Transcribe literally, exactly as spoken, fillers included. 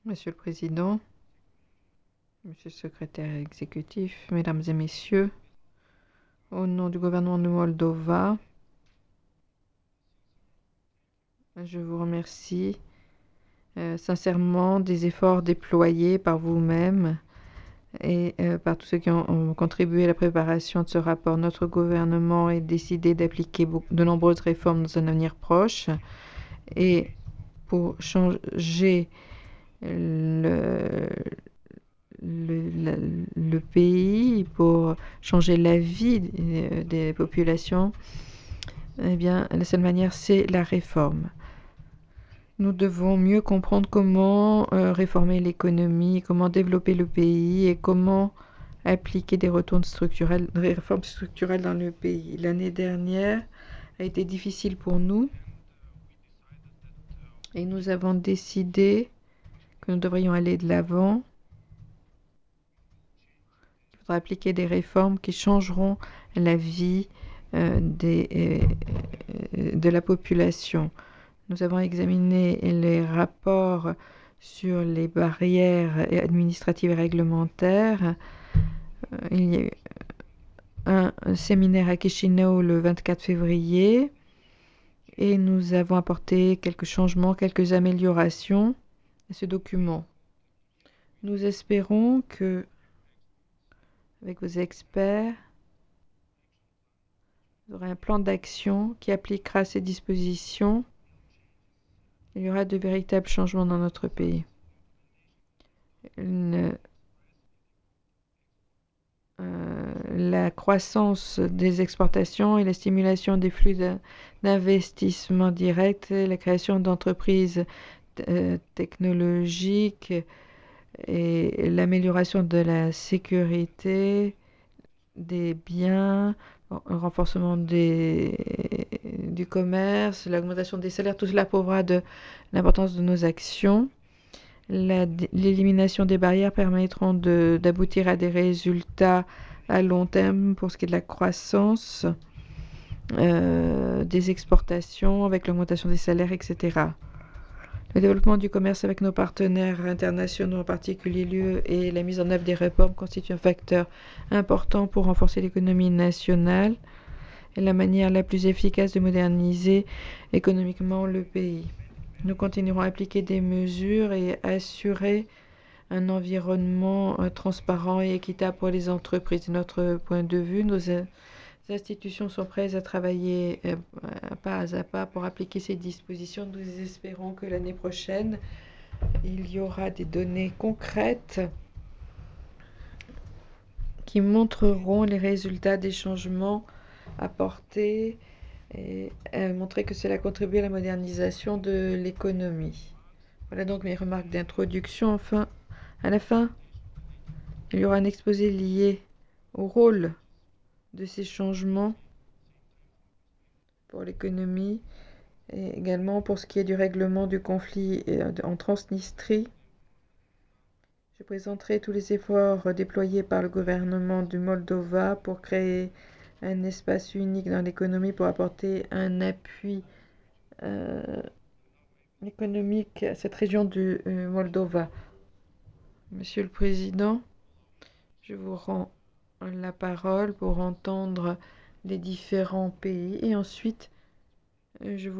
Monsieur le Président, Monsieur le Secrétaire exécutif, Mesdames et Messieurs, au nom du gouvernement de Moldova, je vous remercie euh, sincèrement des efforts déployés par vous-même et euh, par tous ceux qui ont, ont contribué à la préparation de ce rapport. Notre gouvernement est décidé d'appliquer de nombreuses réformes dans un avenir proche et pour changer le, le, le, le pays, pour changer la vie des, des populations, eh bien, la seule manière, c'est la réforme. Nous devons mieux comprendre comment euh, réformer l'économie, comment développer le pays et comment appliquer des retours structurels, des réformes structurelles dans le pays. L'année dernière a été difficile pour nous et nous avons décidé que nous devrions aller de l'avant. Il faudra appliquer des réformes qui changeront la vie euh, des, euh, de la population. Nous avons examiné les rapports sur les barrières administratives et réglementaires. Il y a eu un séminaire à Chisinau le vingt-quatre février et nous avons apporté quelques changements, quelques améliorations à ce document. Nous espérons que, avec vos experts, vous aurez un plan d'action qui appliquera ces dispositions. Il y aura de véritables changements dans notre pays. Une, euh, la croissance des exportations et la stimulation des flux d'investissement direct, la création d'entreprises euh, technologiques et l'amélioration de la sécurité des biens, le renforcement des, du commerce, l'augmentation des salaires, tout cela prouvera de l'importance de nos actions. L'élimination des barrières permettront d'aboutir à des résultats à long terme pour ce qui est de la croissance, euh, des exportations, avec l'augmentation des salaires, et cetera. Le développement du commerce avec nos partenaires internationaux, en particulier l'U E, et la mise en œuvre des réformes constituent un facteur important pour renforcer l'économie nationale et la manière la plus efficace de moderniser économiquement le pays. Nous continuerons à appliquer des mesures et assurer un environnement euh, transparent et équitable pour les entreprises. De notre point de vue, nos euh, institutions sont prêtes à travailler euh, pas à pas pour appliquer ces dispositions. Nous espérons que l'année prochaine, il y aura des données concrètes qui montreront les résultats des changements apportés et euh, montrer que cela contribue à la modernisation de l'économie. Voilà donc mes remarques d'introduction. Enfin, à la fin, il y aura un exposé lié au rôle de ces changements pour l'économie et également pour ce qui est du règlement du conflit en Transnistrie. Je présenterai tous les efforts déployés par le gouvernement du Moldova pour créer un espace unique dans l'économie pour apporter un appui euh, économique à cette région du euh, Moldova. Monsieur le Président, je vous rends la parole pour entendre les différents pays et ensuite je vous